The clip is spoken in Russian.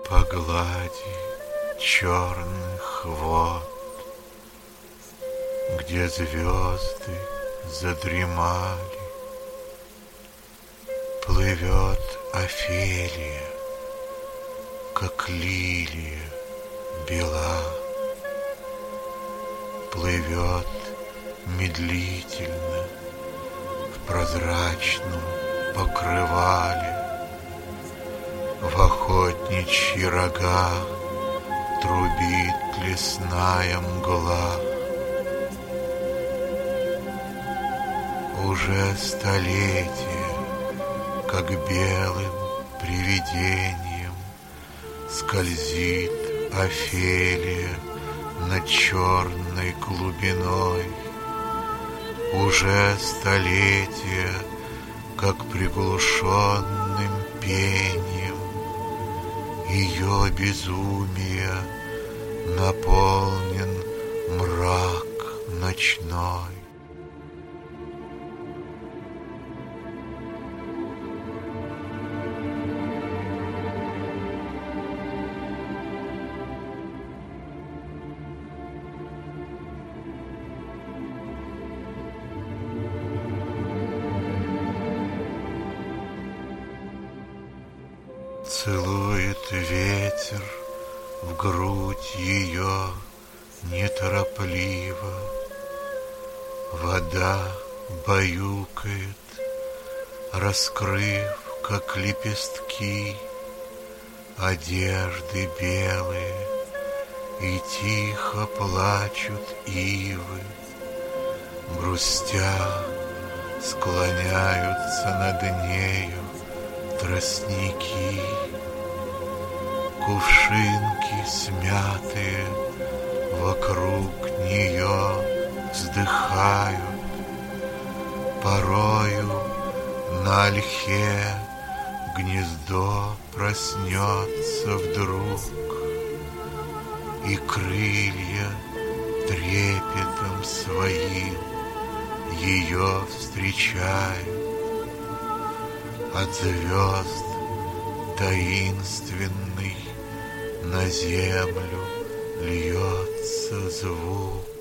По глади черных вод, где звезды задремали, плывет Офелия, как лилия бела, плывет медлительно в прозрачном покрывале. В охотничьи рога трубит лесная мгла. Уже столетия, как белым привидением, скользит Офелия над черной глубиной. Уже столетия, как приглушенным пением, ее безумие наполнен мрак ночной. Целует ветер в грудь ее неторопливо, вода баюкает, раскрыв, как лепестки, одежды белые, и тихо плачут ивы, грустя склоняются над нею тростники. Кувшинки смятые вокруг нее вздыхают. Порою на ольхе гнездо проснется вдруг, и крылья трепетом своим ее встречают. От звезд таинственный на землю льется звук.